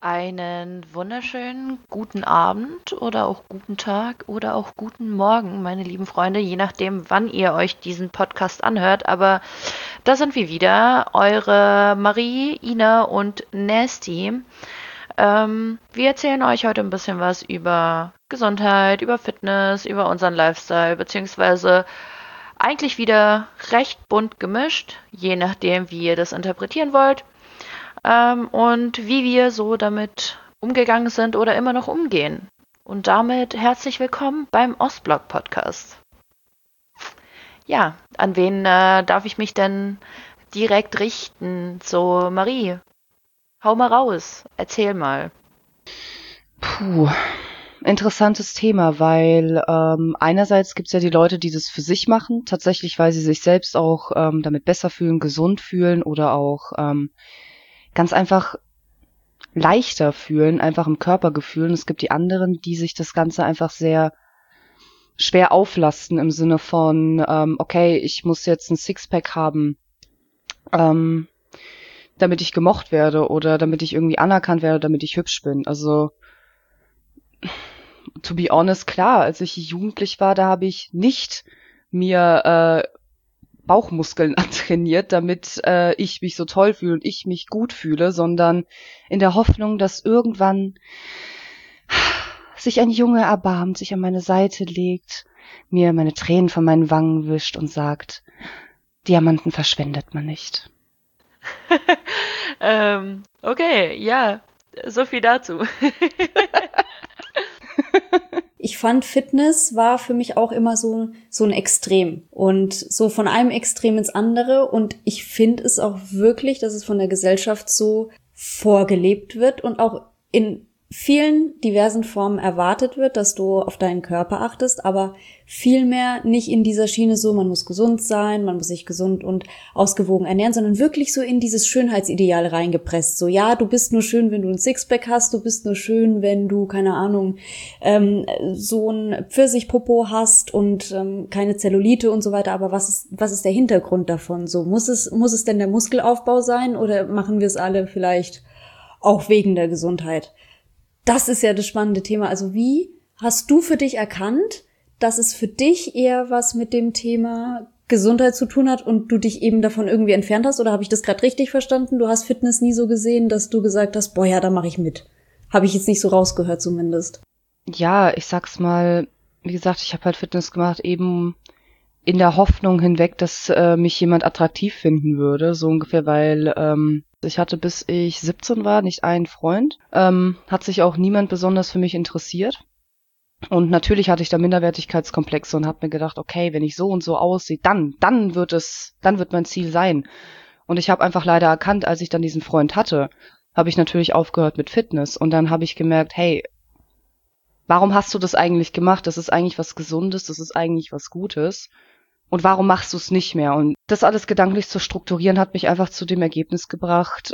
Einen wunderschönen guten Abend oder auch guten Tag oder auch guten Morgen, meine lieben Freunde, je nachdem, wann ihr euch diesen Podcast anhört. Aber da sind wir wieder, eure Marie, Ina und Nasty. Wir erzählen euch heute ein bisschen was über Gesundheit, über Fitness, über unseren Lifestyle, beziehungsweise eigentlich wieder recht bunt gemischt, je nachdem, wie ihr das interpretieren wollt. Und wie wir so damit umgegangen sind oder immer noch umgehen. Und damit herzlich willkommen beim Ostblock Podcast. Ja, an wen darf ich mich denn direkt richten? So, Marie, hau mal raus, erzähl mal. Puh, interessantes Thema, weil einerseits gibt's ja die Leute, die das für sich machen, tatsächlich, weil sie sich selbst auch damit besser fühlen, gesund fühlen oder auch ganz einfach leichter fühlen, einfach im Körpergefühl. Und es gibt die anderen, die sich das Ganze einfach sehr schwer auflasten im Sinne von, okay, ich muss jetzt ein Sixpack haben, ähm, damit ich gemocht werde oder damit ich irgendwie anerkannt werde, damit ich hübsch bin. Also to be honest, klar, als ich jugendlich war, da habe ich nicht mir Bauchmuskeln antrainiert, damit ich mich so toll fühle und ich mich gut fühle, sondern in der Hoffnung, dass irgendwann sich ein Junge erbarmt, sich an meine Seite legt, mir meine Tränen von meinen Wangen wischt und sagt, Diamanten verschwendet man nicht. Okay, ja, so viel dazu. Ich fand, Fitness war für mich auch immer so ein Extrem und so von einem Extrem ins andere. Und ich finde es auch wirklich, dass es von der Gesellschaft so vorgelebt wird und auch in vielen diversen Formen erwartet wird, dass du auf deinen Körper achtest, aber vielmehr nicht in dieser Schiene so, man muss gesund sein, man muss sich gesund und ausgewogen ernähren, sondern wirklich so in dieses Schönheitsideal reingepresst. So, ja, du bist nur schön, wenn du ein Sixpack hast, du bist nur schön, wenn du, keine Ahnung, so ein Pfirsichpopo hast und keine Zellulite und so weiter, aber was ist der Hintergrund davon? So, muss es denn der Muskelaufbau sein oder machen wir es alle vielleicht auch wegen der Gesundheit? Das ist ja das spannende Thema. Also wie hast du für dich erkannt, dass es für dich eher was mit dem Thema Gesundheit zu tun hat und du dich eben davon irgendwie entfernt hast? Oder habe ich das gerade richtig verstanden? Du hast Fitness nie so gesehen, dass du gesagt hast, boah, ja, da mache ich mit. Habe ich jetzt nicht so rausgehört zumindest. Ja, ich sag's mal, wie gesagt, ich habe halt Fitness gemacht, eben in der Hoffnung hinweg, dass mich jemand attraktiv finden würde, so ungefähr, weil ich hatte, bis ich 17 war, nicht einen Freund, hat sich auch niemand besonders für mich interessiert. Und natürlich hatte ich da Minderwertigkeitskomplexe und habe mir gedacht, okay, wenn ich so und so aussehe, dann wird mein Ziel sein. Und ich habe einfach leider erkannt, als ich dann diesen Freund hatte, habe ich natürlich aufgehört mit Fitness. Und dann habe ich gemerkt, hey, warum hast du das eigentlich gemacht? Das ist eigentlich was Gesundes, das ist eigentlich was Gutes. Und warum machst du es nicht mehr? Und das alles gedanklich zu strukturieren, hat mich einfach zu dem Ergebnis gebracht,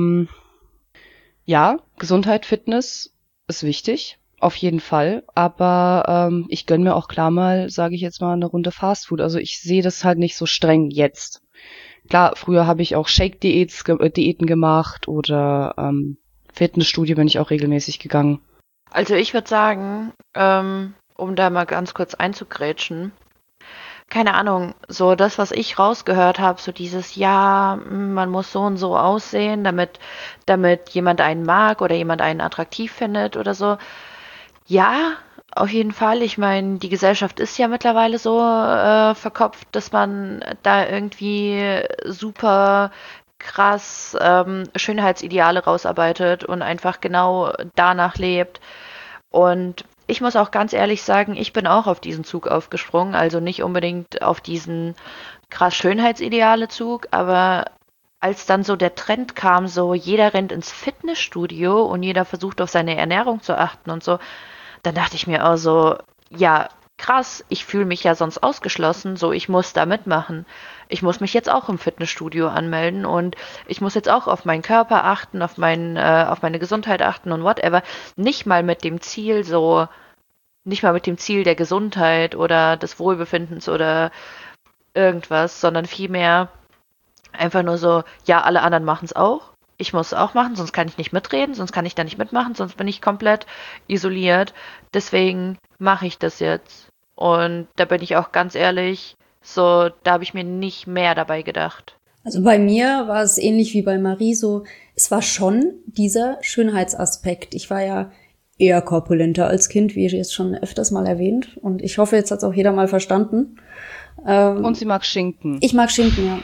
ja, Gesundheit, Fitness ist wichtig, auf jeden Fall. Aber ich gönn mir auch klar mal, sage ich jetzt mal, eine Runde Fastfood. Also ich sehe das halt nicht so streng jetzt. Klar, früher habe ich auch Shake-Diäten gemacht oder Fitnessstudio bin ich auch regelmäßig gegangen. Also ich würde sagen, um da mal ganz kurz einzugrätschen, keine Ahnung, so das, was ich rausgehört habe, so dieses, ja, man muss so und so aussehen, damit jemand einen mag oder jemand einen attraktiv findet oder so. Ja, auf jeden Fall. Ich meine, die Gesellschaft ist ja mittlerweile so verkopft, dass man da irgendwie super krass Schönheitsideale rausarbeitet und einfach genau danach lebt. Und ich muss auch ganz ehrlich sagen, ich bin auch auf diesen Zug aufgesprungen, also nicht unbedingt auf diesen krass Schönheitsideale-Zug, aber als dann so der Trend kam, so jeder rennt ins Fitnessstudio und jeder versucht auf seine Ernährung zu achten und so, dann dachte ich mir auch so, ja, krass, ich fühle mich ja sonst ausgeschlossen, so ich muss da mitmachen. Ich muss mich jetzt auch im Fitnessstudio anmelden und ich muss jetzt auch auf meinen Körper achten, auf meine Gesundheit achten und whatever. Nicht mal mit dem Ziel so, nicht mal mit dem Ziel der Gesundheit oder des Wohlbefindens oder irgendwas, sondern vielmehr einfach nur so, ja, alle anderen machen es auch. ich muss es auch machen, sonst kann ich nicht mitreden, sonst kann ich da nicht mitmachen, sonst bin ich komplett isoliert. Deswegen mache ich das jetzt. Und da bin ich auch ganz ehrlich, so, da habe ich mir nicht mehr dabei gedacht. Also bei mir war es ähnlich wie bei Marie so, es war schon dieser Schönheitsaspekt. Ich war ja eher korpulenter als Kind, wie jetzt schon öfters mal erwähnt. Und ich hoffe, jetzt hat es auch jeder mal verstanden. Und sie mag Schinken. Ich mag Schinken, ja.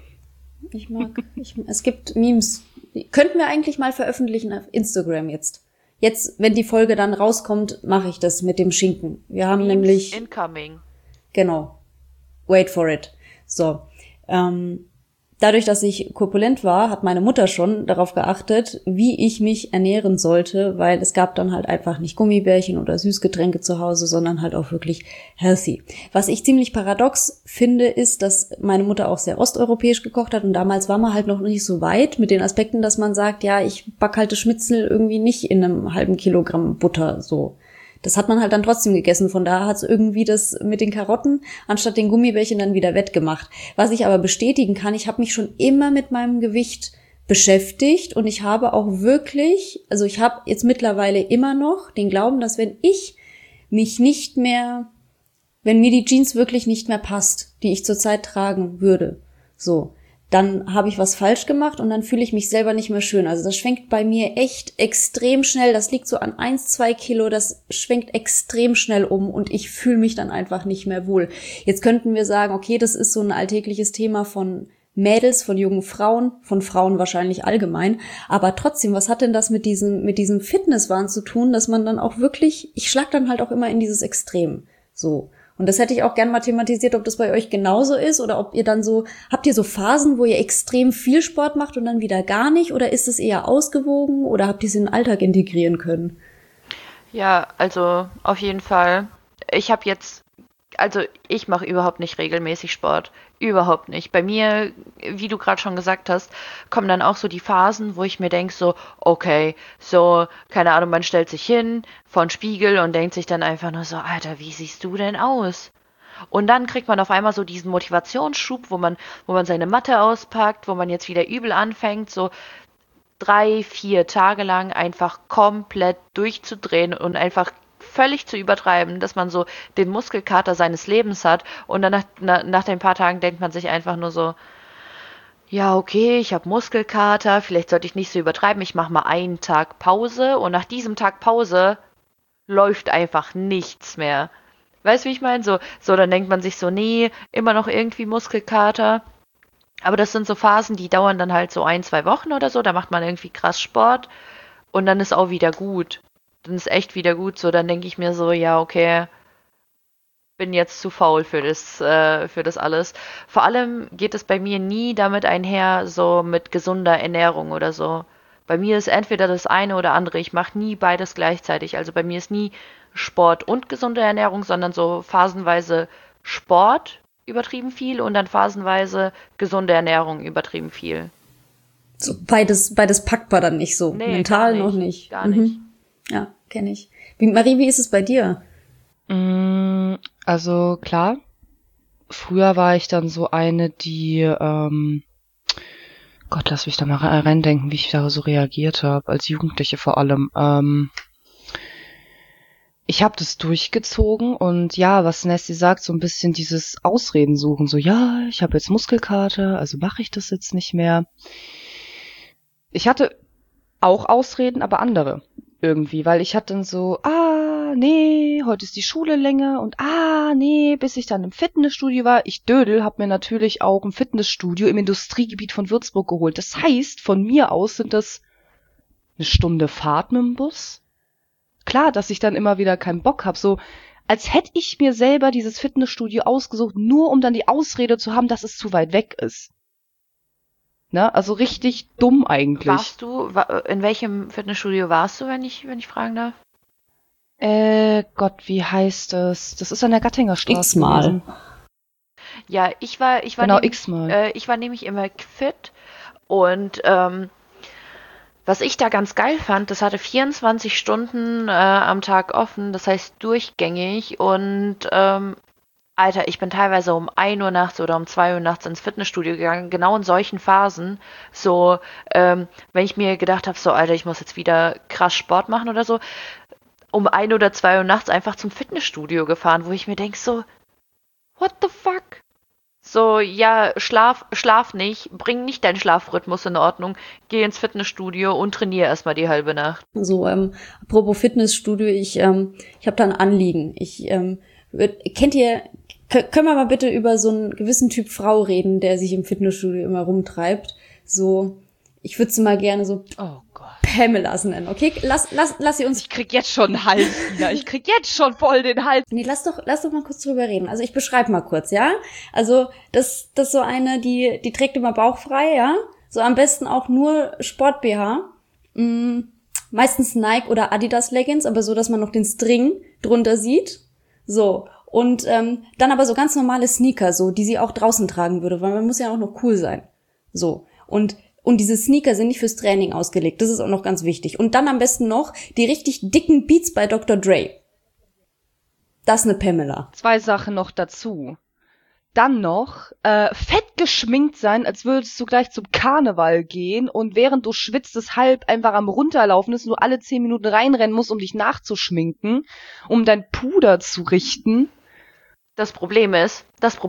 Es gibt Memes. Die könnten wir eigentlich mal veröffentlichen auf Instagram jetzt. Jetzt, wenn die Folge dann rauskommt, mache ich das mit dem Schinken. Wir haben Memes nämlich... incoming. Genau. Wait for it. So. Dadurch, dass ich korpulent war, hat meine Mutter schon darauf geachtet, wie ich mich ernähren sollte, weil es gab dann halt einfach nicht Gummibärchen oder Süßgetränke zu Hause, sondern halt auch wirklich healthy. Was ich ziemlich paradox finde, ist, dass meine Mutter auch sehr osteuropäisch gekocht hat und damals war man halt noch nicht so weit mit den Aspekten, dass man sagt, ja, ich back halt das Schnitzel irgendwie nicht in einem halben Kilogramm Butter, so. Das hat man halt dann trotzdem gegessen. Von daher hat es irgendwie das mit den Karotten anstatt den Gummibärchen dann wieder wettgemacht. Was ich aber bestätigen kann, ich habe mich schon immer mit meinem Gewicht beschäftigt und ich habe auch wirklich, also ich habe jetzt mittlerweile immer noch den Glauben, dass wenn mir die Jeans wirklich nicht mehr passt, die ich zurzeit tragen würde, so, dann habe ich was falsch gemacht und dann fühle ich mich selber nicht mehr schön. Also das schwenkt bei mir echt extrem schnell. Das liegt so an 1-2 Kilo. Das schwenkt extrem schnell um und ich fühle mich dann einfach nicht mehr wohl. Jetzt könnten wir sagen, okay, das ist so ein alltägliches Thema von Mädels, von jungen Frauen, von Frauen wahrscheinlich allgemein. Aber trotzdem, was hat denn das mit diesem Fitnesswahn zu tun, dass man dann auch wirklich, ich schlag dann halt auch immer in dieses Extrem. So. Und das hätte ich auch gern mal thematisiert, ob das bei euch genauso ist oder ob ihr dann so, habt ihr so Phasen, wo ihr extrem viel Sport macht und dann wieder gar nicht oder ist es eher ausgewogen oder habt ihr es in den Alltag integrieren können? Ja, also auf jeden Fall. Ich mache überhaupt nicht regelmäßig Sport. Überhaupt nicht. Bei mir, wie du gerade schon gesagt hast, kommen dann auch so die Phasen, wo ich mir denke, so, okay, so, keine Ahnung, man stellt sich hin vor den Spiegel und denkt sich dann einfach nur so, Alter, wie siehst du denn aus? Und dann kriegt man auf einmal so diesen Motivationsschub, wo man seine Matte auspackt, wo man jetzt wieder übel anfängt, so 3, 4 Tage lang einfach komplett durchzudrehen und einfach völlig zu übertreiben, dass man so den Muskelkater seines Lebens hat und dann nach den paar Tagen denkt man sich einfach nur so, ja, okay, ich habe Muskelkater, vielleicht sollte ich nicht so übertreiben, ich mache mal einen Tag Pause und nach diesem Tag Pause läuft einfach nichts mehr. Weißt du, wie ich meine? So, dann denkt man sich so, nee, immer noch irgendwie Muskelkater. Aber das sind so Phasen, die dauern dann halt so 1, 2 Wochen oder so, da macht man irgendwie krass Sport und dann ist auch wieder gut. Dann ist echt wieder gut so, dann denke ich mir so, ja, okay, bin jetzt zu faul für das alles. Vor allem geht es bei mir nie damit einher, so mit gesunder Ernährung oder so. Bei mir ist entweder das eine oder andere. Ich mache nie beides gleichzeitig. Also bei mir ist nie Sport und gesunde Ernährung, sondern so phasenweise Sport übertrieben viel und dann phasenweise gesunde Ernährung übertrieben viel. So beides packbar dann nicht so. Nee, mental gar nicht, noch nicht. gar nicht. Ja, kenne ich. Marie, wie ist es bei dir? Also klar, früher war ich dann so eine, die, Gott, lass mich da mal reindenken, wie ich da so reagiert habe, als Jugendliche vor allem. Ich habe das durchgezogen und ja, was Nessie sagt, so ein bisschen dieses Ausreden suchen, so ja, ich habe jetzt Muskelkater, also mache ich das jetzt nicht mehr. Ich hatte auch Ausreden, aber andere irgendwie, weil ich hatte dann so, nee, heute ist die Schule länger und nee, bis ich dann im Fitnessstudio war. Ich hab mir natürlich auch ein Fitnessstudio im Industriegebiet von Würzburg geholt. Das heißt, von mir aus sind das 1 Stunde Fahrt mit dem Bus. Klar, dass ich dann immer wieder keinen Bock habe, so als hätte ich mir selber dieses Fitnessstudio ausgesucht, nur um dann die Ausrede zu haben, dass es zu weit weg ist. Ne? Also richtig dumm eigentlich. In welchem Fitnessstudio warst du, wenn ich fragen darf? Gott, wie heißt das? Das ist an der Gattinger Straße. X-mal. Ja, ich war Genau, X-mal. ich war nämlich immer fit und was ich da ganz geil fand, das hatte 24 Stunden am Tag offen, das heißt durchgängig und Alter, ich bin teilweise um 1 Uhr nachts oder um 2 Uhr nachts ins Fitnessstudio gegangen, genau in solchen Phasen. So, wenn ich mir gedacht habe, so, Alter, ich muss jetzt wieder krass Sport machen oder so, um 1 oder 2 Uhr nachts einfach zum Fitnessstudio gefahren, wo ich mir denke, so, what the fuck? So, ja, schlaf nicht, bring nicht deinen Schlafrhythmus in Ordnung, geh ins Fitnessstudio und trainier erstmal die halbe Nacht. So, apropos Fitnessstudio, ich habe da ein Anliegen. Können wir mal bitte über so einen gewissen Typ Frau reden, der sich im Fitnessstudio immer rumtreibt? So, ich würde sie mal gerne so Oh Gott. Pamelas nennen, okay? Lass sie uns. Ich krieg jetzt schon einen Hals wieder. Ich krieg jetzt schon voll den Hals. Nee, lass doch mal kurz drüber reden. Also ich beschreibe mal kurz, ja? Also, das so eine, die trägt immer bauchfrei, ja? So am besten auch nur Sport-BH. Meistens Nike oder Adidas Leggings, aber so, dass man noch den String drunter sieht. So. Und dann aber so ganz normale Sneaker, so, die sie auch draußen tragen würde, weil man muss ja auch noch cool sein. So. Und diese Sneaker sind nicht fürs Training ausgelegt. Das ist auch noch ganz wichtig. Und dann am besten noch die richtig dicken Beats bei Dr. Dre. Das ist eine Pamela. 2 Sachen noch dazu. Dann noch fett geschminkt sein, als würdest du gleich zum Karneval gehen und während du schwitzt, das halb einfach am runterlaufen ist und du alle 10 Minuten reinrennen musst, um dich nachzuschminken, um dein Puder zu richten. Das Problem ist,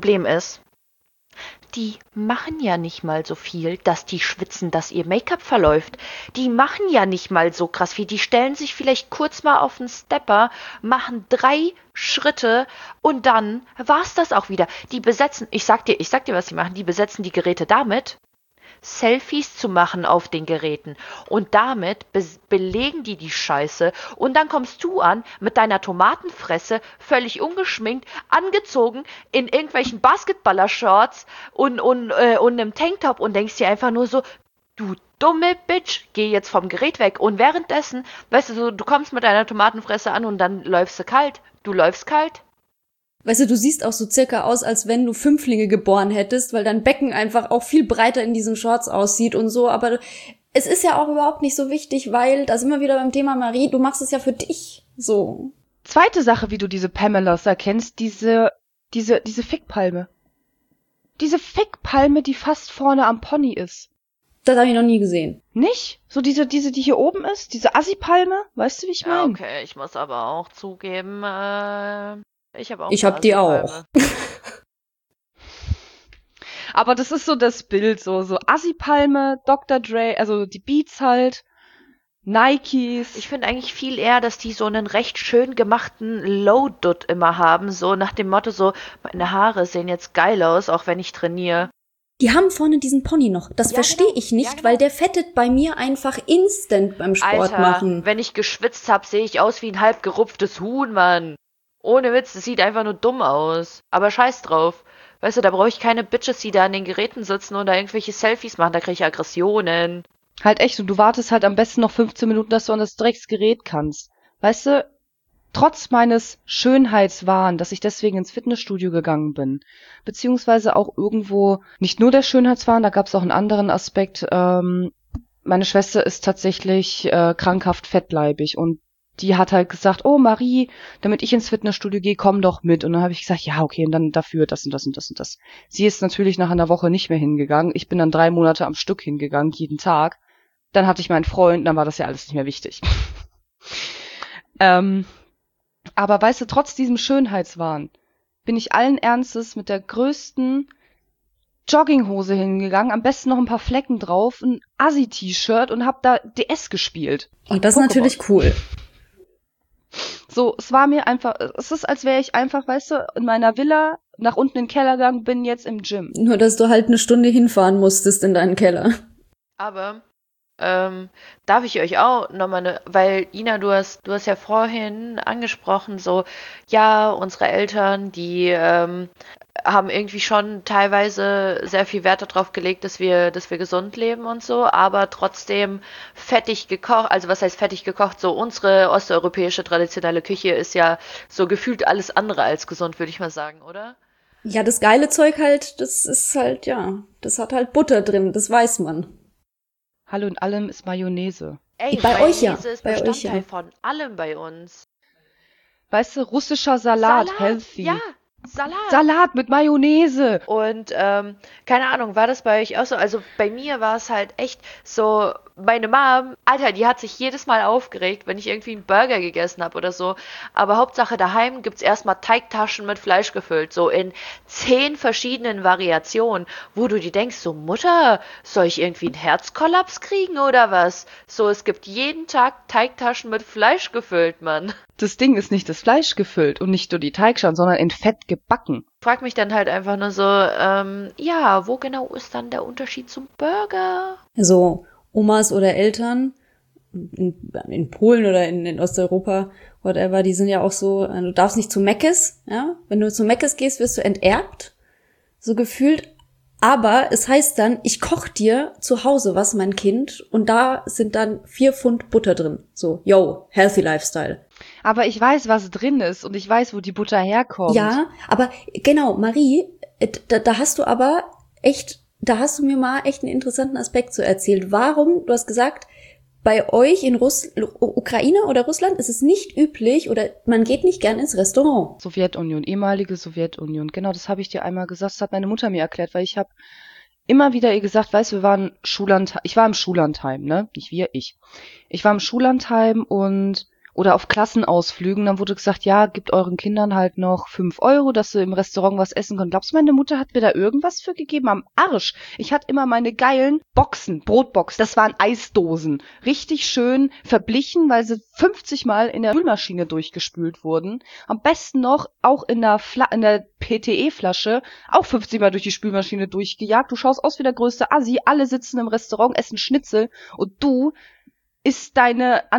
die machen ja nicht mal so viel, dass die schwitzen, dass ihr Make-up verläuft. Die machen ja nicht mal so krass viel. Die stellen sich vielleicht kurz mal auf den Stepper, machen 3 Schritte und dann war's das auch wieder. Die besetzen, ich sag dir, was die machen. Die besetzen die Geräte damit, Selfies zu machen auf den Geräten. Und damit belegen die Scheiße. Und dann kommst du an mit deiner Tomatenfresse, völlig ungeschminkt, angezogen, in irgendwelchen Basketballer-Shorts und einem Tanktop und denkst dir einfach nur so, du dumme Bitch, geh jetzt vom Gerät weg. Und währenddessen, weißt du, so, du kommst mit deiner Tomatenfresse an und dann läufst du kalt. Du läufst kalt. Weißt du siehst auch so circa aus, als wenn du Fünflinge geboren hättest, weil dein Becken einfach auch viel breiter in diesen Shorts aussieht und so, aber es ist ja auch überhaupt nicht so wichtig, weil, da sind wir wieder beim Thema Marie, du machst es ja für dich, so. Zweite Sache, wie du diese Pamelas erkennst, diese Fickpalme. Diese Fickpalme, die fast vorne am Pony ist. Das habe ich noch nie gesehen. Nicht? So diese, die hier oben ist, diese Assi-Palme, weißt du, wie ich meine? Ja, okay, ich muss aber auch zugeben, ich hab die auch. Aber das ist so das Bild, so Assi-Palme, Dr. Dre, also die Beats halt, Nikes. Ich finde eigentlich viel eher, dass die so einen recht schön gemachten Low-Dutt immer haben, so nach dem Motto so, meine Haare sehen jetzt geil aus, auch wenn ich trainiere. Die haben vorne diesen Pony noch. Das verstehe ich nicht, weil der fettet bei mir einfach instant beim Sport Alter, machen. Wenn ich geschwitzt hab, sehe ich aus wie ein halb gerupftes Huhn, Mann. Ohne Witz, das sieht einfach nur dumm aus. Aber scheiß drauf. Weißt du, da brauche ich keine Bitches, die da an den Geräten sitzen oder irgendwelche Selfies machen, da kriege ich Aggressionen. Halt echt, und du wartest halt am besten noch 15 Minuten, dass du an das Drecksgerät kannst. Weißt du, trotz meines Schönheitswahns, dass ich deswegen ins Fitnessstudio gegangen bin, beziehungsweise auch irgendwo, nicht nur der Schönheitswahn, da gab es auch einen anderen Aspekt, meine Schwester ist tatsächlich krankhaft fettleibig und die hat halt gesagt, oh Marie, damit ich ins Fitnessstudio gehe, komm doch mit. Und dann habe ich gesagt, ja, okay, und dann dafür das und das und das und das. Sie ist natürlich nach einer Woche nicht mehr hingegangen. Ich bin dann 3 Monate am Stück hingegangen, jeden Tag. Dann hatte ich meinen Freund, dann war das ja alles nicht mehr wichtig. Aber weißt du, trotz diesem Schönheitswahn bin ich allen Ernstes mit der größten Jogginghose hingegangen, am besten noch ein paar Flecken drauf, ein Assi-T-Shirt und hab da DS gespielt. Und das ist natürlich cool. So, es war mir einfach, es ist, als wäre ich einfach, weißt du, in meiner Villa nach unten in den Keller gegangen, bin jetzt im Gym. Nur, dass du halt eine Stunde hinfahren musstest in deinen Keller. Aber, darf ich euch auch nochmal weil Ina, du hast ja vorhin angesprochen, so, ja, unsere Eltern, die, haben irgendwie schon teilweise sehr viel Wert darauf gelegt, dass wir gesund leben und so, aber trotzdem fettig gekocht, also was heißt fettig gekocht, so unsere osteuropäische traditionelle Küche ist ja so gefühlt alles andere als gesund, würde ich mal sagen, oder? Ja, das geile Zeug halt, das ist halt, ja, das hat halt Butter drin, das weiß man. Hallo, in allem ist Mayonnaise. Ey, bei euch ja, Mayonnaise ist bei euch Bestandteil ja. von allem bei uns. Weißt du, russischer Salat, healthy. Ja, Salat mit Mayonnaise. Und keine Ahnung, war das bei euch auch so? Also bei mir war es halt echt so, meine Mom, Alter, die hat sich jedes Mal aufgeregt, wenn ich irgendwie einen Burger gegessen habe oder so. Aber Hauptsache daheim gibt's erstmal Teigtaschen mit Fleisch gefüllt, so in 10 verschiedenen Variationen, wo du dir denkst, so Mutter, soll ich irgendwie einen Herzkollaps kriegen oder was? So, es gibt jeden Tag Teigtaschen mit Fleisch gefüllt, Mann. Das Ding ist nicht das Fleisch gefüllt und nicht nur die Teigschalen, sondern in Fett gebacken. Frag mich dann halt einfach nur so, ja, wo genau ist dann der Unterschied zum Burger? Also Omas oder Eltern in Polen oder in Osteuropa, whatever, die sind ja auch so, du darfst nicht zu Meckes, ja? Wenn du zu Meckes gehst, wirst du enterbt, so gefühlt. Aber es heißt dann, ich koch dir zu Hause was, mein Kind, und da sind dann 4 Pfund Butter drin. So, yo, healthy lifestyle. Aber ich weiß, was drin ist und ich weiß, wo die Butter herkommt. Ja, aber genau, Marie, da hast du aber echt, da hast du mir mal echt einen interessanten Aspekt so erzählt. Warum, du hast gesagt, bei euch in Ukraine oder Russland ist es nicht üblich oder man geht nicht gern ins Restaurant. Sowjetunion, ehemalige Sowjetunion. Genau, das habe ich dir einmal gesagt. Das hat meine Mutter mir erklärt, weil ich habe immer wieder ihr gesagt, weißt du, ich war im Schullandheim, ne? Nicht wir, ich. Ich war im Schullandheim oder auf Klassenausflügen, dann wurde gesagt, ja, gebt euren Kindern halt noch 5 Euro, dass sie im Restaurant was essen können. Glaubst du, meine Mutter hat mir da irgendwas für gegeben? Am Arsch. Ich hatte immer meine geilen Boxen, Brotboxen. Das waren Eisdosen. Richtig schön verblichen, weil sie 50 Mal in der Spülmaschine durchgespült wurden. Am besten noch auch in der PTE-Flasche auch 50 Mal durch die Spülmaschine durchgejagt. Du schaust aus wie der größte Assi. Alle sitzen im Restaurant, essen Schnitzel und du isst deine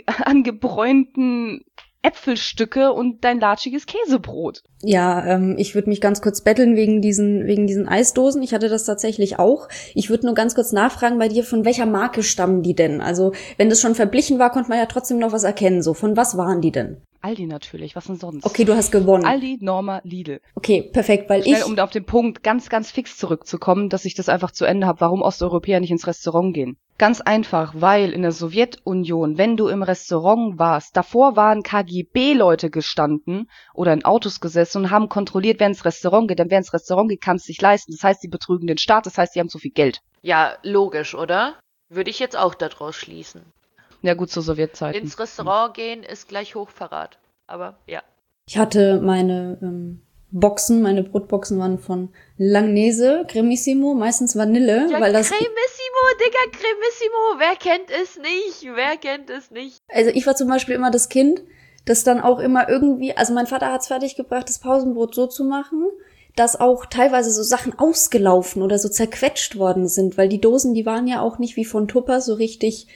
angebräunten Äpfelstücke und dein latschiges Käsebrot. Ja, ich würde mich ganz kurz betteln wegen diesen Eisdosen. Ich hatte das tatsächlich auch. Ich würde nur ganz kurz nachfragen bei dir, von welcher Marke stammen die denn? Also, wenn das schon verblichen war, konnte man ja trotzdem noch was erkennen. So, von was waren die denn? Aldi natürlich, was denn sonst? Okay, du hast gewonnen. Aldi, Norma, Lidl. Okay, perfekt, weil Schnell, um auf den Punkt ganz, ganz fix zurückzukommen, dass ich das einfach zu Ende habe, warum Osteuropäer nicht ins Restaurant gehen. Ganz einfach, weil in der Sowjetunion, wenn du im Restaurant warst, davor waren KGB-Leute gestanden oder in Autos gesessen und haben kontrolliert, wer ins Restaurant geht. Denn wer ins Restaurant geht, kann es sich leisten. Das heißt, die betrügen den Staat, das heißt, die haben zu viel Geld. Ja, logisch, oder? Würde ich jetzt auch daraus schließen. Ja gut, zur Sowjetzeiten. Ins Restaurant gehen ist gleich Hochverrat. Aber ja. Ich hatte meine meine Brotboxen waren von Langnese, Cremissimo, meistens Vanille. Ja, weil das Cremissimo, Digga, Cremissimo, wer kennt es nicht? Wer kennt es nicht? Also ich war zum Beispiel immer das Kind, das dann auch immer irgendwie, also mein Vater hat's fertiggebracht, das Pausenbrot so zu machen, dass auch teilweise so Sachen ausgelaufen oder so zerquetscht worden sind, weil die Dosen, die waren ja auch nicht wie von Tupper so richtig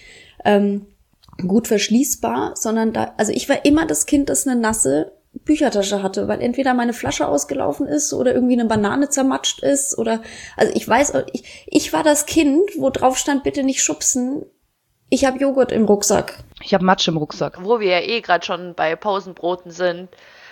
gut verschließbar, sondern also ich war immer das Kind, das eine nasse Büchertasche hatte, weil entweder meine Flasche ausgelaufen ist oder irgendwie eine Banane zermatscht ist oder, also ich weiß, ich war das Kind, wo drauf stand, bitte nicht schubsen, ich habe Joghurt im Rucksack. Ich habe Matsch im Rucksack. Wo wir ja eh gerade schon bei Pausenbroten sind.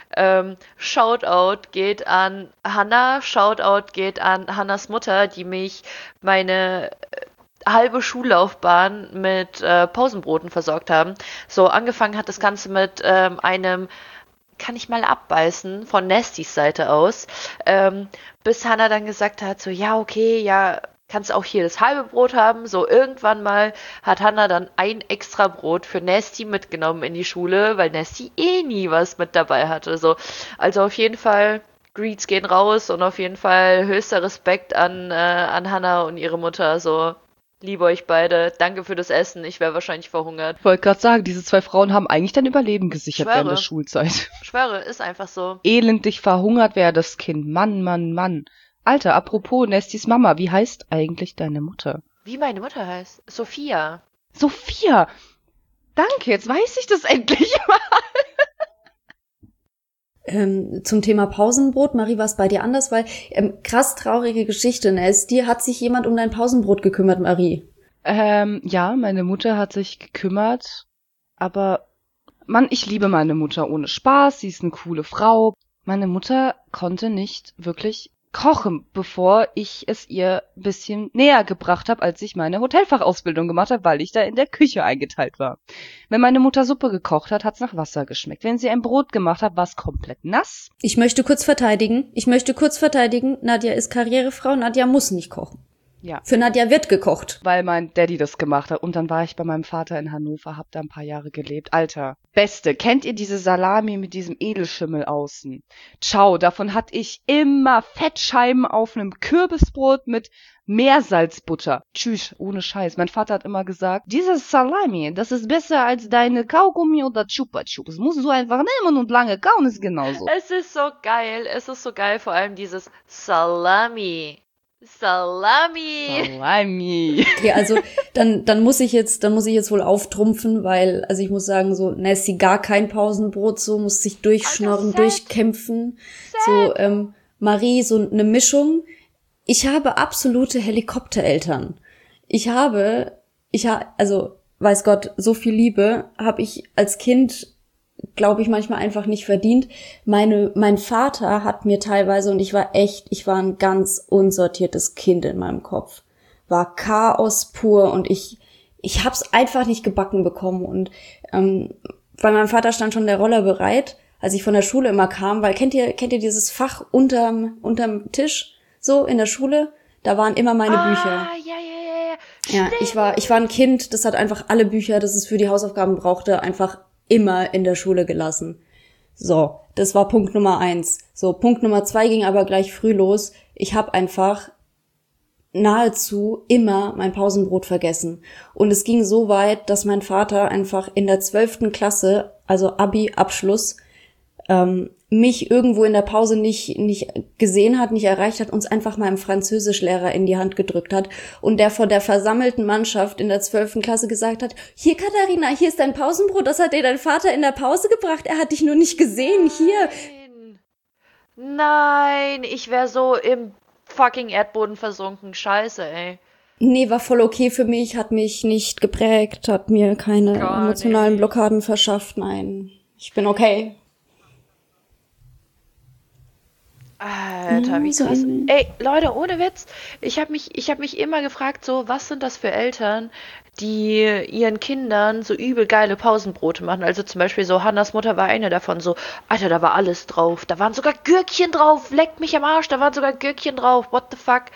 Shoutout geht an Hannah, Shoutout geht an Hannas Mutter, die mich meine halbe Schullaufbahn mit Pausenbroten versorgt haben. So, angefangen hat das Ganze mit einem kann ich mal abbeißen von Nestys Seite aus, bis Hannah dann gesagt hat, so, ja, okay, ja, kannst auch hier das halbe Brot haben. So, irgendwann mal hat Hannah dann ein extra Brot für Nasty mitgenommen in die Schule, weil Nasty eh nie was mit dabei hatte. So, also auf jeden Fall, Greets gehen raus und auf jeden Fall höchster Respekt an Hannah und ihre Mutter, so. Liebe euch beide. Danke für das Essen. Ich wäre wahrscheinlich verhungert. Ich wollte gerade sagen, diese 2 Frauen haben eigentlich dein Überleben gesichert Schwöre. während der Schulzeit. Schwöre, ist einfach so. Elendig verhungert wäre das Kind. Mann, Mann, Mann. Alter, apropos Nestys Mama, wie heißt eigentlich deine Mutter? Wie meine Mutter heißt? Sophia. Sophia! Danke, jetzt weiß ich das endlich mal. Zum Thema Pausenbrot, Marie, war es bei dir anders, weil krass traurige Geschichte, Nestie, hat sich jemand um dein Pausenbrot gekümmert, Marie? Ja, meine Mutter hat sich gekümmert, aber Mann, ich liebe meine Mutter ohne Spaß, sie ist eine coole Frau. Meine Mutter konnte nicht wirklich kochen, bevor ich es ihr ein bisschen näher gebracht habe, als ich meine Hotelfachausbildung gemacht habe, weil ich da in der Küche eingeteilt war. Wenn meine Mutter Suppe gekocht hat, hat's nach Wasser geschmeckt. Wenn sie ein Brot gemacht hat, war es komplett nass. Ich möchte kurz verteidigen. Nadja ist Karrierefrau, Nadja muss nicht kochen. Ja. Für Nadja wird gekocht. Weil mein Daddy das gemacht hat. Und dann war ich bei meinem Vater in Hannover, hab da ein paar Jahre gelebt. Alter, Beste. Kennt ihr diese Salami mit diesem Edelschimmel außen? Ciao, davon hatte ich immer Fettscheiben auf einem Kürbisbrot mit Meersalzbutter. Tschüss, ohne Scheiß. Mein Vater hat immer gesagt, dieses Salami, das ist besser als deine Kaugummi oder Chupa Chups. Musst du einfach nehmen und lange kauen, ist genauso. Es ist so geil, vor allem dieses Salami. Salami. Okay, also dann muss ich jetzt wohl auftrumpfen, weil, also ich muss sagen, so Nessie gar kein Pausenbrot, so muss sich durchschnorren, durchkämpfen. So, Marie, so eine Mischung. Ich habe absolute Helikoptereltern. Also, weiß Gott, so viel Liebe habe ich als Kind, glaube ich, manchmal einfach nicht verdient. Mein Vater hat mir teilweise, und ich war ein ganz unsortiertes Kind in meinem Kopf. War Chaos pur und ich hab's einfach nicht gebacken bekommen. Und bei meinem Vater stand schon der Roller bereit, als ich von der Schule immer kam, weil kennt ihr dieses Fach unterm Tisch, so in der Schule? Da waren immer meine Bücher. Ja, ich war ein Kind, das hat einfach alle Bücher, das es für die Hausaufgaben brauchte, einfach immer in der Schule gelassen. So, das war Punkt Nummer 1. So, Punkt Nummer 2 ging aber gleich früh los. Ich habe einfach nahezu immer mein Pausenbrot vergessen. Und es ging so weit, dass mein Vater einfach in der 12. Klasse, also Abi-Abschluss, mich irgendwo in der Pause nicht gesehen hat, nicht erreicht hat, uns einfach mal einen Französischlehrer in die Hand gedrückt hat und der vor der versammelten Mannschaft in der 12. Klasse gesagt hat, hier Katharina, hier ist dein Pausenbrot, das hat dir dein Vater in der Pause gebracht, er hat dich nur nicht gesehen, hier. Nein, ich wäre so im fucking Erdboden versunken, scheiße, ey. Nee, war voll okay für mich, hat mich nicht geprägt, hat mir keine emotionalen Blockaden verschafft, nein, ich bin okay. Alter, wie krass. Ey, Leute, ohne Witz. Ich hab mich immer gefragt, so, was sind das für Eltern, die ihren Kindern so übel geile Pausenbrote machen? Also zum Beispiel so, Hannas Mutter war eine davon, so, Alter, da war alles drauf. Da waren sogar Gürkchen drauf. Leckt mich am Arsch, da waren sogar Gürkchen drauf. What the fuck?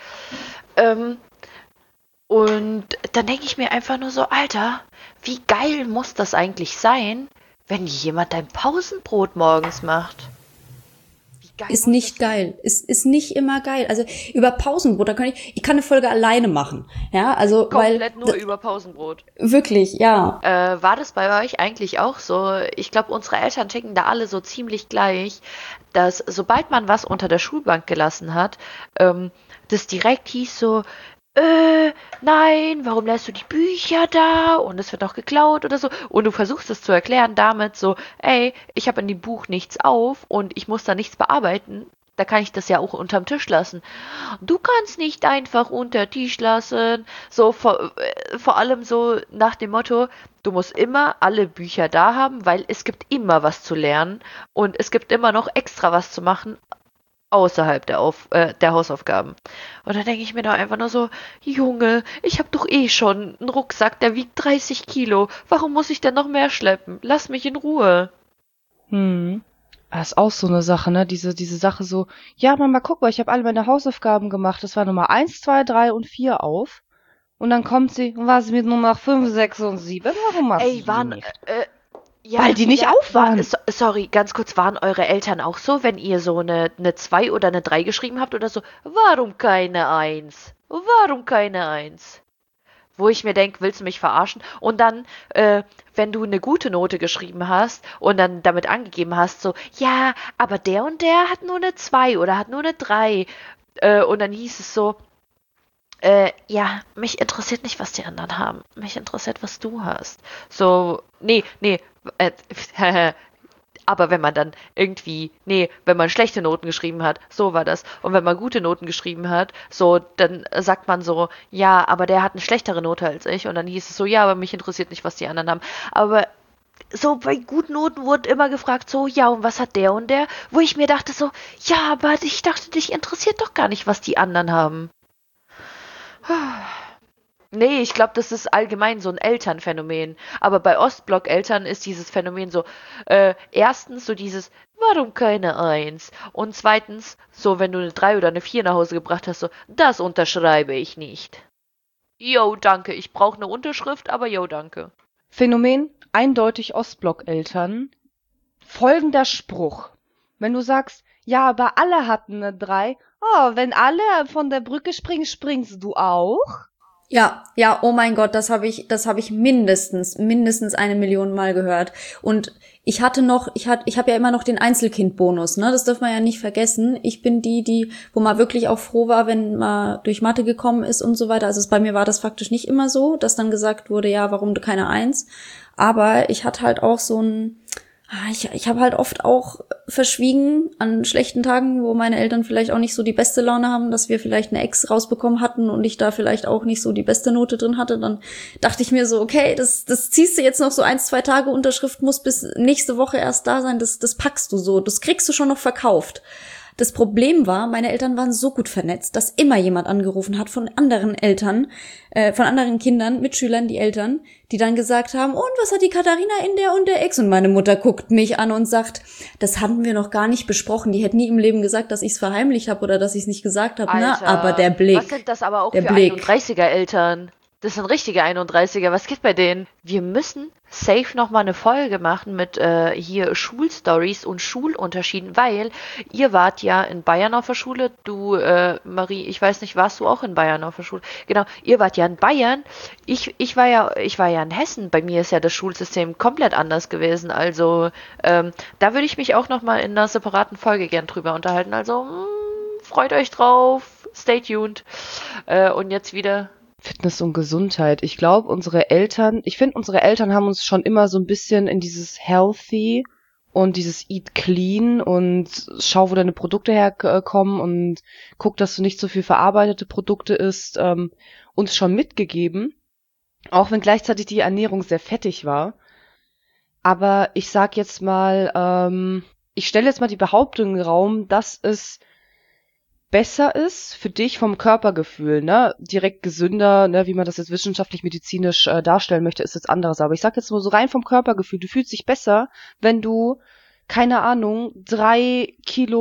Und dann denke ich mir einfach nur so, Alter, wie geil muss das eigentlich sein, wenn jemand dein Pausenbrot morgens macht? Ist nicht geil. Ist nicht immer geil. Also über Pausenbrot, da kann ich kann eine Folge alleine machen. Ja, also komplett nur über Pausenbrot. Wirklich, ja. War das bei euch eigentlich auch so? Ich glaube, unsere Eltern ticken da alle so ziemlich gleich, dass sobald man was unter der Schulbank gelassen hat, das direkt hieß so, nein, warum lässt du die Bücher da? Und es wird auch geklaut oder so. Und du versuchst es zu erklären damit so, ey, ich habe in dem Buch nichts auf und ich muss da nichts bearbeiten. Da kann ich das ja auch unterm Tisch lassen. Du kannst nicht einfach unter Tisch lassen. So vor allem so nach dem Motto, du musst immer alle Bücher da haben, weil es gibt immer was zu lernen und es gibt immer noch extra was zu machen außerhalb der Hausaufgaben. Und dann denke ich mir doch einfach nur so, Junge, ich habe doch eh schon einen Rucksack, der wiegt 30 Kilo. Warum muss ich denn noch mehr schleppen? Lass mich in Ruhe. Das ist auch so eine Sache, ne? Diese Sache so, ja, Mama, guck mal, ich habe alle meine Hausaufgaben gemacht. Das war Nummer 1, 2, 3 und 4 auf. Und dann kommt sie, was mit Nummer 5, 6 und 7? Warum machst du die nicht? Ja, weil die nicht auf waren. Sorry, ganz kurz, waren eure Eltern auch so, wenn ihr so eine 2 oder eine 3 geschrieben habt oder so? Warum keine 1? Warum keine 1? Wo ich mir denke, willst du mich verarschen? Und dann, wenn du eine gute Note geschrieben hast und dann damit angegeben hast, so, ja, aber der und der hat nur eine 2 oder hat nur eine 3. Und dann hieß es so, ja, mich interessiert nicht, was die anderen haben. Mich interessiert, was du hast. So, nee, aber wenn man dann irgendwie, wenn man schlechte Noten geschrieben hat, so war das. Und wenn man gute Noten geschrieben hat, so, dann sagt man so, ja, aber der hat eine schlechtere Note als ich. Und dann hieß es so, ja, aber mich interessiert nicht, was die anderen haben. Aber so bei guten Noten wurde immer gefragt, so, ja, und was hat der und der? Wo ich mir dachte so, ja, aber ich dachte, dich interessiert doch gar nicht, was die anderen haben. Nee, ich glaube, das ist allgemein so ein Elternphänomen. Aber bei Ostblock-Eltern ist dieses Phänomen so, erstens so dieses, warum keine Eins? Und zweitens, so, wenn du eine 3 oder eine 4 nach Hause gebracht hast, so, das unterschreibe ich nicht. Jo, danke, ich brauche eine Unterschrift, aber jo, danke. Phänomen, eindeutig Ostblock-Eltern. Folgender Spruch. Wenn du sagst, ja, aber alle hatten eine 3. Oh, wenn alle von der Brücke springen, springst du auch? Ja, oh mein Gott, das habe ich mindestens 1 Million Mal gehört. Und ich habe ja immer noch den Einzelkindbonus, ne? Das darf man ja nicht vergessen. Ich bin die, wo man wirklich auch froh war, wenn man durch Mathe gekommen ist und so weiter. Also bei mir war das faktisch nicht immer so, dass dann gesagt wurde, ja, warum keine 1? Aber ich hatte halt auch so ein, ich habe halt oft auch verschwiegen an schlechten Tagen, wo meine Eltern vielleicht auch nicht so die beste Laune haben, dass wir vielleicht eine Ex rausbekommen hatten und ich da vielleicht auch nicht so die beste Note drin hatte. Dann dachte ich mir so, okay, das ziehst du jetzt noch so 1-2 Tage, Unterschrift muss bis nächste Woche erst da sein, das packst du so, das kriegst du schon noch verkauft. Das Problem war, meine Eltern waren so gut vernetzt, dass immer jemand angerufen hat von anderen Eltern, von anderen Kindern, Mitschülern, die Eltern, die dann gesagt haben, und was hat die Katharina in der und der Ex? Und meine Mutter guckt mich an und sagt, das hatten wir noch gar nicht besprochen. Die hätte nie im Leben gesagt, dass ich es verheimlicht habe oder dass ich es nicht gesagt habe. Na, aber der Blick. Was sind das aber auch der für Blick. 31er-Eltern? Das sind richtige 31er. Was geht bei denen? Wir müssen safe nochmal eine Folge machen mit hier Schulstories und Schulunterschieden, weil ihr wart ja in Bayern auf der Schule. Du, Marie, ich weiß nicht, warst du auch in Bayern auf der Schule? Genau, ihr wart ja in Bayern. Ich war ja in Hessen. Bei mir ist ja das Schulsystem komplett anders gewesen. Also, da würde ich mich auch nochmal in einer separaten Folge gern drüber unterhalten. Also, freut euch drauf. Stay tuned. Und jetzt wieder Fitness und Gesundheit. Ich glaube, unsere Eltern haben uns schon immer so ein bisschen in dieses Healthy und dieses Eat Clean und schau, wo deine Produkte herkommen und guck, dass du nicht so viel verarbeitete Produkte isst, uns schon mitgegeben. Auch wenn gleichzeitig die Ernährung sehr fettig war. Aber ich sag jetzt mal, ich stelle jetzt mal die Behauptung in den Raum, dass es besser ist für dich vom Körpergefühl, ne, direkt gesünder, ne, wie man das jetzt wissenschaftlich medizinisch darstellen möchte, ist jetzt anderes. Aber ich sag jetzt nur so rein vom Körpergefühl, du fühlst dich besser, wenn du, keine Ahnung, 3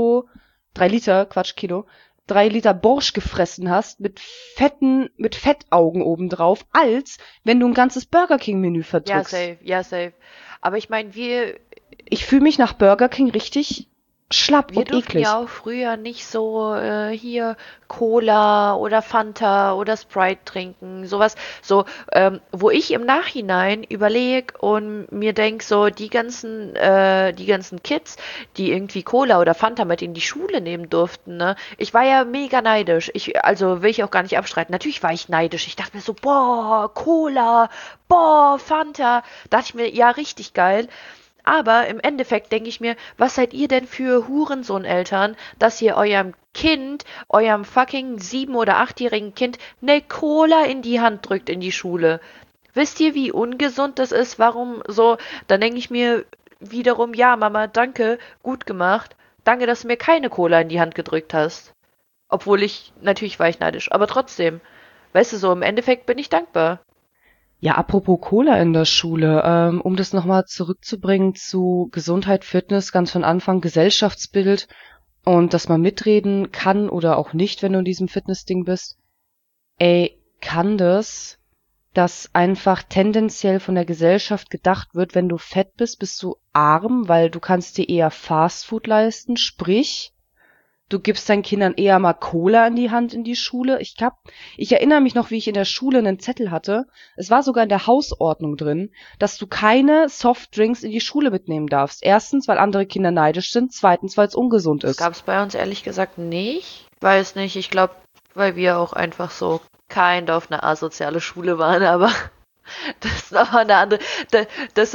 Liter Borsch gefressen hast mit Fettaugen obendrauf, als wenn du ein ganzes Burger King Menü verdrückst. Ja, safe. Aber ich meine, Ich fühle mich nach Burger King richtig schlapp wir und durften eklig. ja auch früher nicht so hier Cola oder Fanta oder Sprite trinken, sowas. So, wo ich im Nachhinein überlege und mir denk so, die ganzen Kids, die irgendwie Cola oder Fanta mit in die Schule nehmen durften, ne? Ich war ja mega neidisch. Also will ich auch gar nicht abstreiten. Natürlich war ich neidisch. Ich dachte mir so, boah, Cola, boah, Fanta. Dachte ich mir, ja, richtig geil. Aber im Endeffekt denke ich mir, was seid ihr denn für Hurensohn-Eltern, dass ihr eurem Kind, eurem fucking 7- oder 8-jährigen Kind, ne Cola in die Hand drückt in die Schule? Wisst ihr, wie ungesund das ist? Warum so? Dann denke ich mir wiederum, ja, Mama, danke, gut gemacht. Danke, dass du mir keine Cola in die Hand gedrückt hast. Obwohl natürlich war ich neidisch, aber trotzdem. Weißt du, so im Endeffekt bin ich dankbar. Ja, apropos Cola in der Schule, um das nochmal zurückzubringen zu Gesundheit, Fitness, ganz von Anfang Gesellschaftsbild und dass man mitreden kann oder auch nicht, wenn du in diesem Fitnessding bist. Ey, kann das, dass einfach tendenziell von der Gesellschaft gedacht wird, wenn du fett bist du arm, weil du kannst dir eher Fastfood leisten, sprich, du gibst deinen Kindern eher mal Cola in die Hand in die Schule. Ich erinnere mich noch, wie ich in der Schule einen Zettel hatte. Es war sogar in der Hausordnung drin, dass du keine Softdrinks in die Schule mitnehmen darfst. Erstens, weil andere Kinder neidisch sind. Zweitens, weil es ungesund Das ist. gab es bei uns ehrlich gesagt nicht. Weiß nicht, ich glaube, weil wir auch einfach so kind of eine asoziale Schule waren, aber das ist noch eine andere. Das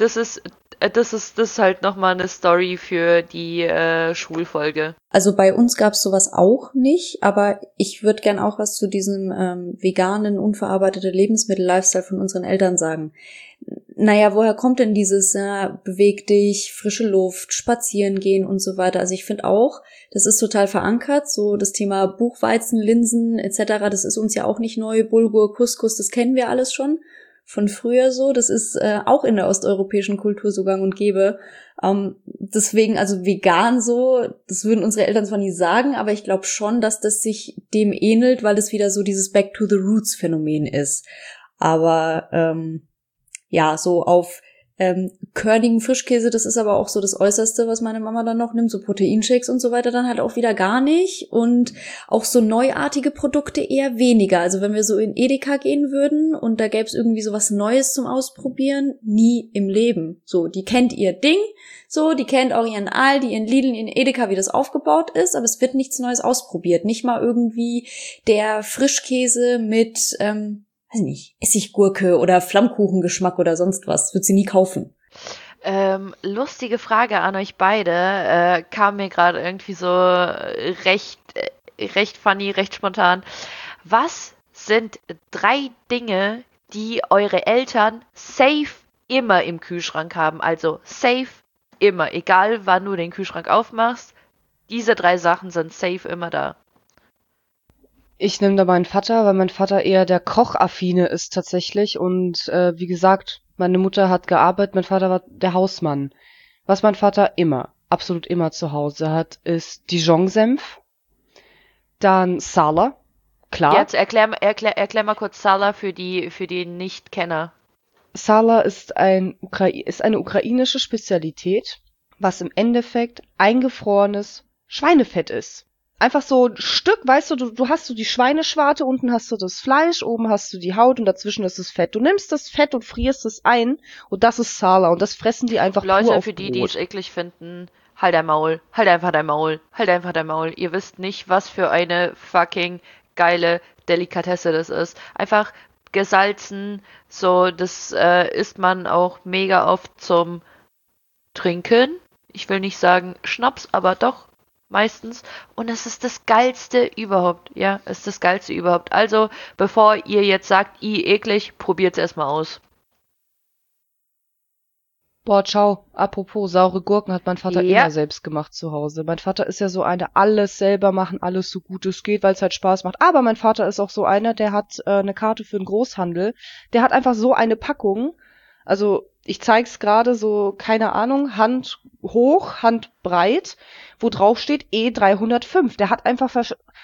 ist halt nochmal eine Story für die Schulfolge. Also bei uns gab's sowas auch nicht, aber ich würde gern auch was zu diesem veganen, unverarbeitete Lebensmittel-Lifestyle von unseren Eltern sagen. naja, woher kommt denn dieses, beweg dich, frische Luft, spazieren gehen und so weiter? Also ich finde auch, das ist total verankert, so das Thema Buchweizen, Linsen etc., das ist uns ja auch nicht neu, Bulgur, Couscous, das kennen wir alles schon von früher so, das ist auch in der osteuropäischen Kultur so gang und gäbe. Deswegen, also vegan so, das würden unsere Eltern zwar nie sagen, aber ich glaube schon, dass das sich dem ähnelt, weil es wieder so dieses Back to the Roots Phänomen ist. Aber ja, so auf körnigen Frischkäse, das ist aber auch so das Äußerste, was meine Mama dann noch nimmt, so Proteinshakes und so weiter dann halt auch wieder gar nicht und auch so neuartige Produkte eher weniger. Also wenn wir so in Edeka gehen würden und da gäbe es irgendwie so was Neues zum Ausprobieren, nie im Leben. So, die kennt ihr Ding, so, die kennt auch ihren Aldi, ihren Lidl, ihren Edeka, wie das aufgebaut ist, aber es wird nichts Neues ausprobiert. Nicht mal irgendwie der Frischkäse mit weiß nicht, Essiggurke oder Flammkuchengeschmack oder sonst was. Wird sie nie kaufen. Lustige Frage an euch beide. Kam mir gerade irgendwie so recht funny, recht spontan. Was sind 3 Dinge, die eure Eltern safe immer im Kühlschrank haben? Also safe immer, egal wann du den Kühlschrank aufmachst. Diese 3 Sachen sind safe immer da. Ich nehme da meinen Vater, weil mein Vater eher der Kochaffine ist tatsächlich. Und wie gesagt, meine Mutter hat gearbeitet, mein Vater war der Hausmann. Was mein Vater immer, absolut immer zu Hause hat, ist Dijon-Senf, dann Sala, klar. Jetzt erklär mal kurz Sala für die Nicht-Kenner. Sala ist eine ukrainische Spezialität, was im Endeffekt eingefrorenes Schweinefett ist. Einfach so ein Stück, weißt du hast so die Schweineschwarte, unten hast du das Fleisch, oben hast du die Haut und dazwischen ist das Fett. Du nimmst das Fett und frierst es ein und das ist Sala und das fressen die einfach Leute, pur auf für die Brot. es eklig finden, halt dein Maul, halt einfach dein Maul, halt einfach dein Maul. Ihr wisst nicht, was für eine fucking geile Delikatesse das ist. Einfach gesalzen, so, das isst man auch mega oft zum Trinken. Ich will nicht sagen Schnaps, aber doch. Meistens. Und es ist das Geilste überhaupt. Ja, es ist das Geilste überhaupt. Also, bevor ihr jetzt sagt, eklig, probiert's erstmal aus. Boah, ciao. Apropos, saure Gurken hat mein Vater Ja. immer selbst gemacht zu Hause. Mein Vater ist ja so einer, alles selber machen, alles so gut es geht, weil es halt Spaß macht. Aber mein Vater ist auch so einer, der hat eine Karte für den Großhandel. Der hat einfach so eine Packung. Also, ich zeig's gerade so, keine Ahnung, Hand hoch, Hand breit, wo drauf steht E305. Der hat einfach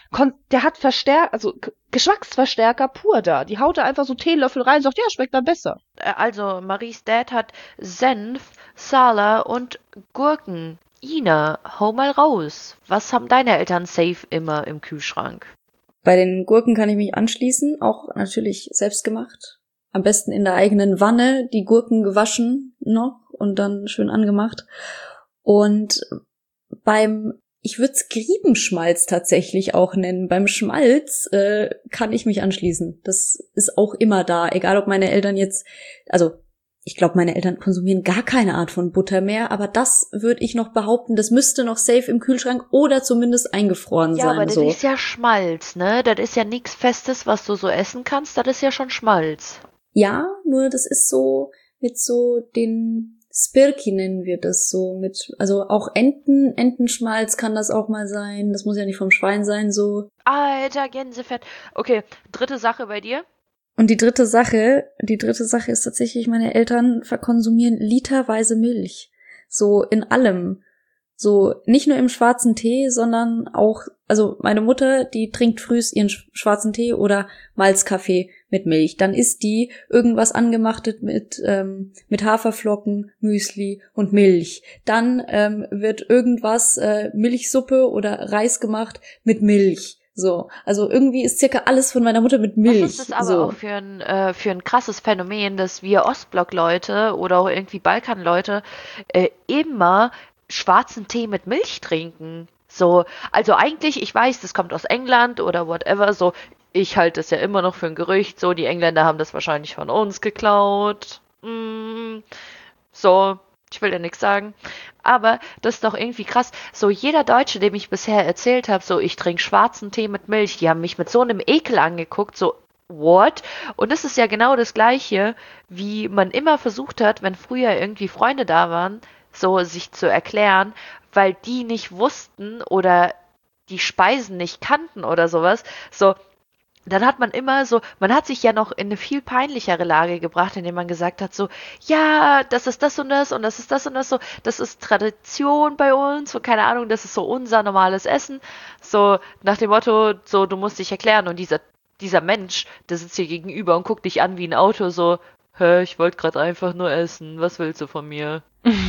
Geschmacksverstärker pur da. Die haut da einfach so Teelöffel rein und sagt, ja, schmeckt dann besser. Also, Maries Dad hat Senf, Sala und Gurken. Ina, hau mal raus. Was haben deine Eltern safe immer im Kühlschrank? Bei den Gurken kann ich mich anschließen, auch natürlich selbst gemacht. Am besten in der eigenen Wanne, die Gurken gewaschen noch und dann schön angemacht. Und ich würde es Griebenschmalz tatsächlich auch nennen. Beim Schmalz kann ich mich anschließen. Das ist auch immer da, egal ob meine Eltern jetzt, also ich glaube, meine Eltern konsumieren gar keine Art von Butter mehr, aber das würde ich noch behaupten, das müsste noch safe im Kühlschrank oder zumindest eingefroren sein. Ja, aber das so. ist ja Schmalz, ne? Das ist ja nichts Festes, was du so essen kannst. Das ist ja schon Schmalz. Ja, nur das ist so mit so den Spirki nennen wir das so mit, also auch Entenschmalz kann das auch mal sein. Das muss ja nicht vom Schwein sein, so. Alter, Gänsefett. Okay, 3. Sache bei dir. Und die dritte Sache ist tatsächlich, meine Eltern verkonsumieren literweise Milch. So in allem. So nicht nur im schwarzen Tee, sondern auch, also meine Mutter, die trinkt frühs ihren schwarzen Tee oder Malzkaffee mit Milch. Dann isst die irgendwas angemachtet mit Haferflocken, Müsli und Milch. Dann wird irgendwas Milchsuppe oder Reis gemacht mit Milch. So, also irgendwie ist circa alles von meiner Mutter mit Milch. Das ist aber so. auch für ein krasses Phänomen, dass wir Ostblock-Leute oder auch irgendwie Balkan-Leute immer schwarzen Tee mit Milch trinken. So, also eigentlich, ich weiß, das kommt aus England oder whatever, so, ich halte es ja immer noch für ein Gerücht, so, die Engländer haben das wahrscheinlich von uns geklaut. So, ich will ja nichts sagen. Aber das ist doch irgendwie krass. So, jeder Deutsche, dem ich bisher erzählt habe, so, ich trinke schwarzen Tee mit Milch, die haben mich mit so einem Ekel angeguckt, so, what? Und das ist ja genau das Gleiche, wie man immer versucht hat, wenn früher irgendwie Freunde da waren, so sich zu erklären, weil die nicht wussten oder die Speisen nicht kannten oder sowas. So, dann hat man immer so, man hat sich ja noch in eine viel peinlichere Lage gebracht, indem man gesagt hat, so, ja, das ist das und das und das ist das und das so, das ist Tradition bei uns und keine Ahnung, das ist so unser normales Essen. So nach dem Motto, so, du musst dich erklären und dieser Mensch, der sitzt hier gegenüber und guckt dich an wie ein Auto, so, hä, ich wollte gerade einfach nur essen, was willst du von mir?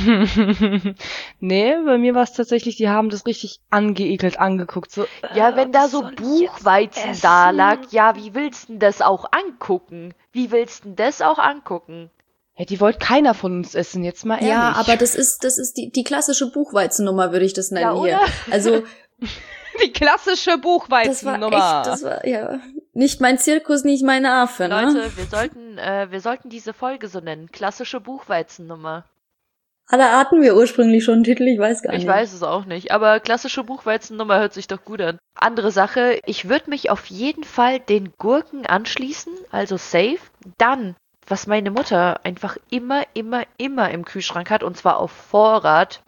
Nee, bei mir war es tatsächlich, die haben das richtig angeekelt angeguckt. So, Ja, wenn da was so soll ich jetzt Buchweizen essen? da lag, ja, wie willst denn das auch angucken? Wie willst denn das auch angucken? Ja, die wollte keiner von uns essen, jetzt mal ehrlich. Ja, aber das ist die klassische Buchweizennummer, würde ich das nennen Ja, hier. oder? Also, Die klassische das war Buchweizennummer. echt, das war, ja, nicht mein Zirkus, nicht meine Affe, ne? Leute, wir sollten diese Folge so nennen. Klassische Buchweizennummer. Alle hatten wir ursprünglich schon einen Titel, ich weiß gar nicht. Ich weiß es auch nicht, aber klassische Buchweizennummer hört sich doch gut an. Andere Sache, ich würde mich auf jeden Fall den Gurken anschließen, also safe. Dann, was meine Mutter einfach immer im Kühlschrank hat, und zwar auf Vorrat,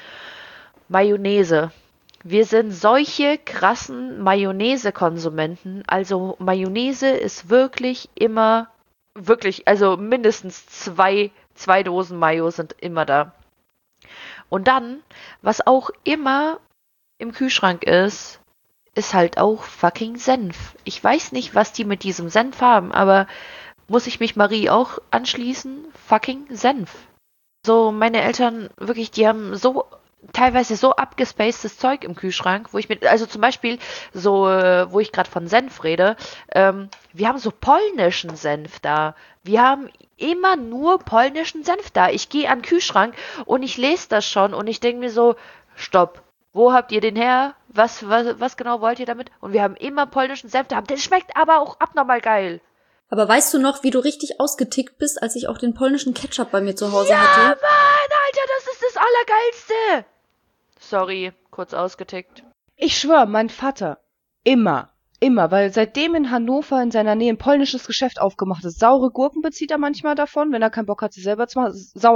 Mayonnaise. Wir sind solche krassen Mayonnaise-Konsumenten. Also Mayonnaise ist wirklich immer, wirklich, also mindestens zwei Dosen Mayo sind immer da. Und dann, was auch immer im Kühlschrank ist halt auch fucking Senf. Ich weiß nicht, was die mit diesem Senf haben, aber muss ich mich Marie auch anschließen? Fucking Senf. So, meine Eltern, wirklich, die haben so teilweise so abgespacedes Zeug im Kühlschrank, wo ich mit, also zum Beispiel so, wo ich gerade von Senf rede, wir haben so polnischen Senf da. Wir haben immer nur polnischen Senf da. Ich gehe an den Kühlschrank und ich lese das schon und ich denke mir so, stopp, wo habt ihr den her? Was genau wollt ihr damit? Und wir haben immer polnischen Senf da. Der schmeckt aber auch abnormal geil. Aber weißt du noch, wie du richtig ausgetickt bist, als ich auch den polnischen Ketchup bei mir zu Hause Ja, hatte? Mann, Alter, das ist das Allergeilste. Sorry, kurz ausgetickt. Ich schwör, mein Vater, immer, weil seitdem in Hannover in seiner Nähe ein polnisches Geschäft aufgemacht ist, saure Gurken bezieht er manchmal davon, wenn er keinen Bock hat, sie selber zu machen,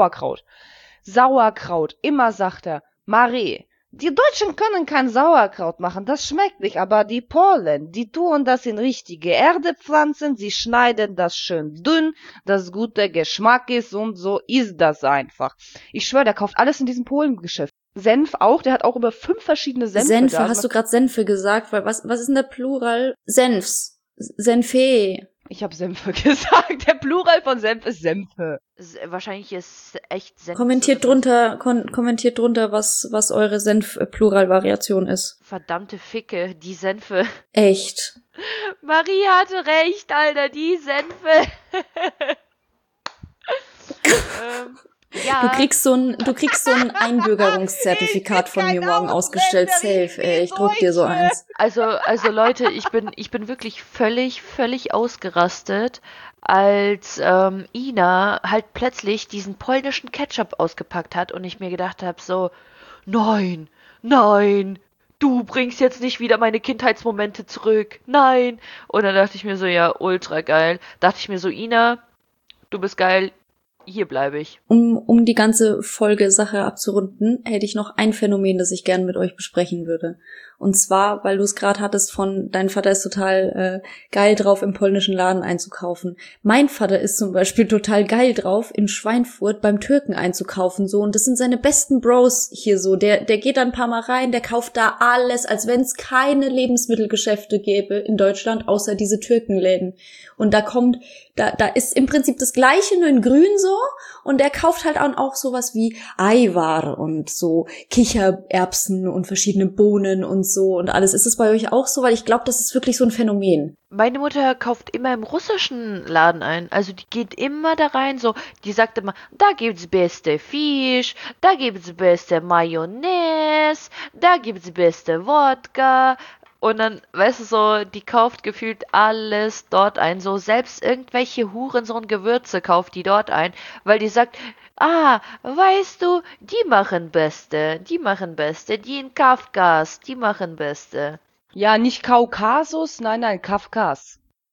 Sauerkraut, immer sagt er, Mare, die Deutschen können kein Sauerkraut machen, das schmeckt nicht, aber die Polen, die tun das in richtige Erde pflanzen, sie schneiden das schön dünn, das gute Geschmack ist und so ist das einfach. Ich schwör, der kauft alles in diesem Polengeschäft. Senf auch, der hat auch über 5 verschiedene Senfe Senfe, da. hast du gerade Senfe gesagt? Weil was ist denn der Plural? Senfs. Senfe. Ich habe Senfe gesagt. Der Plural von Senf ist Senfe. Wahrscheinlich ist echt Senf. Kommentiert drunter, was eure Senf-Plural-Variation ist. Verdammte Ficke, die Senfe. Echt. Marie hatte recht, Alter, die Senfe. Ja. Du kriegst so ein Einbürgerungszertifikat von mir morgen ausgestellt. Safe, ey. Ich druck dir so eins. Also Leute, ich bin wirklich völlig ausgerastet, als Ina halt plötzlich diesen polnischen Ketchup ausgepackt hat und ich mir gedacht habe, so, nein, du bringst jetzt nicht wieder meine Kindheitsmomente zurück, nein. Und dann dachte ich mir so, ja, ultra geil. Dachte ich mir so, Ina, du bist geil, hier bleibe ich. Um die ganze Folge-Sache abzurunden, hätte ich noch ein Phänomen, das ich gerne mit euch besprechen würde. Und zwar, weil du es gerade hattest von, dein Vater ist total geil drauf, im polnischen Laden einzukaufen. Mein Vater ist zum Beispiel total geil drauf, in Schweinfurt beim Türken einzukaufen, so. Und das sind seine besten Bros hier so. Der geht da ein paar Mal rein, der kauft da alles, als wenn es keine Lebensmittelgeschäfte gäbe in Deutschland, außer diese Türkenläden. Und da ist im Prinzip das Gleiche, nur in grün so. Und der kauft halt auch sowas wie Eiwar und so Kichererbsen und verschiedene Bohnen und so und alles. Ist es bei euch auch so? Weil ich glaube, das ist wirklich so ein Phänomen. Meine Mutter kauft immer im russischen Laden ein. Also die geht immer da rein, so, die sagt immer, da gibt's beste Fisch, da gibt's beste Mayonnaise, da gibt's beste Wodka. Und dann, weißt du so, die kauft gefühlt alles dort ein. So, selbst irgendwelche Hurensohn-Gewürze kauft die dort ein, weil die sagt, weißt du, die machen Beste, die in Kafkas, die machen Beste. Ja, nicht Kaukasus, nein, Kafkas.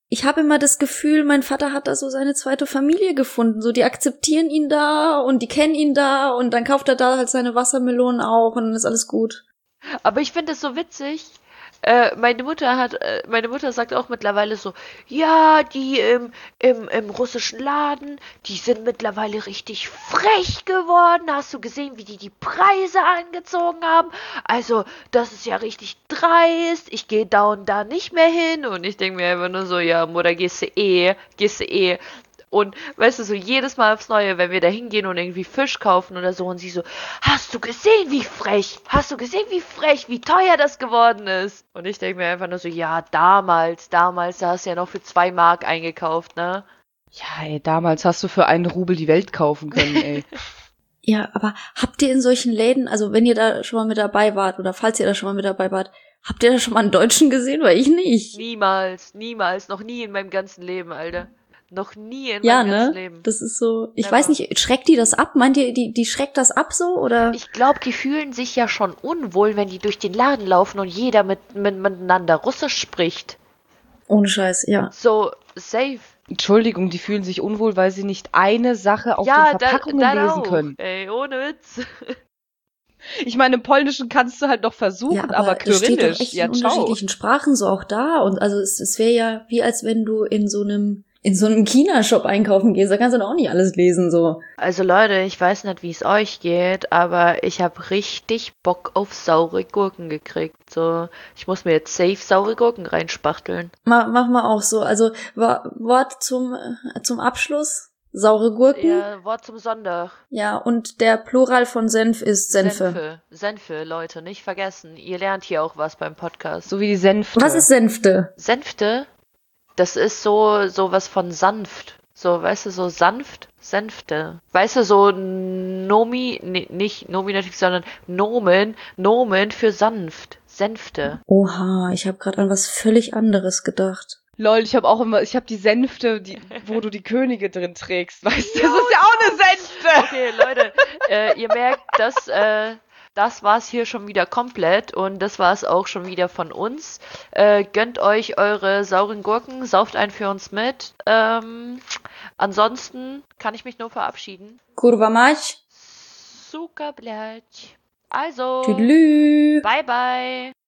ich habe immer das Gefühl, mein Vater hat da so seine zweite Familie gefunden. So, die akzeptieren ihn da und die kennen ihn da und dann kauft er da halt seine Wassermelonen auch und dann ist alles gut. Aber ich finde es so witzig. Meine Mutter sagt auch mittlerweile so, ja, die im russischen Laden, die sind mittlerweile richtig frech geworden. Hast du gesehen, wie die Preise angezogen haben? Also, das ist ja richtig dreist. Ich gehe da und da nicht mehr hin. Und ich denke mir einfach nur so, ja, Mutter, gehst du eh. Und weißt du, so jedes Mal aufs Neue, wenn wir da hingehen und irgendwie Fisch kaufen oder so, und sie so, hast du gesehen, wie frech? Hast du gesehen, wie frech, wie teuer das geworden ist? Und ich denke mir einfach nur so, ja, damals, da hast du ja noch für 2 Mark eingekauft, ne? Ja, ey, damals hast du für 1 Rubel die Welt kaufen können, ey. Ja, aber habt ihr in solchen Läden, also wenn ihr da schon mal mit dabei wart oder falls ihr da schon mal mit dabei wart, habt ihr da schon mal einen Deutschen gesehen? Weil ich nicht. Niemals, noch nie in meinem ganzen Leben, Alter. Noch nie in Ja, meinem ganzen ne? Leben. Das ist so, ich Never. weiß nicht, schreckt die das ab? Meint ihr, die schreckt das ab so, oder? Ich glaube, die fühlen sich ja schon unwohl, wenn die durch den Laden laufen und jeder miteinander Russisch spricht. Ohne Scheiß, ja. So, safe. Entschuldigung, die fühlen sich unwohl, weil sie nicht eine Sache auf den Verpackungen lesen können. Ey, ohne Witz. Ich meine, im Polnischen kannst du halt noch versuchen, Ja, aber das steht doch Kyrillisch, echt ja, in ciao. unterschiedlichen Sprachen so auch da. Und also es wäre ja wie als wenn du in so einem China-Shop einkaufen gehst. Da kannst du doch auch nicht alles lesen, so. Also Leute, ich weiß nicht, wie es euch geht, aber ich habe richtig Bock auf saure Gurken gekriegt. So, ich muss mir jetzt safe saure Gurken reinspachteln. Mach mal auch so. Also Wort zum Abschluss. Saure Gurken. Ja, Wort zum Sonntag. Ja, und der Plural von Senf ist Senfe. Senfe, Leute, nicht vergessen. Ihr lernt hier auch was beim Podcast. So wie die Senfte. Was ist Senfte? Senfte, das ist so was von sanft. So, weißt du, so sanft, Senfte. Weißt du, so nicht Nominativ, sondern Nomen für sanft. Senfte. Oha, ich habe gerade an was völlig anderes gedacht. Lol, ich habe die Senfte, wo du die Könige drin trägst, weißt du? Das ist ja auch eine Senfte! Okay, Leute, ihr merkt, das war's hier schon wieder komplett und das war's auch schon wieder von uns. Gönnt euch eure sauren Gurken, sauft einen für uns mit. Ansonsten kann ich mich nur verabschieden. Kurwa mać. Suka, blять. Also, Tüdelü. bye bye.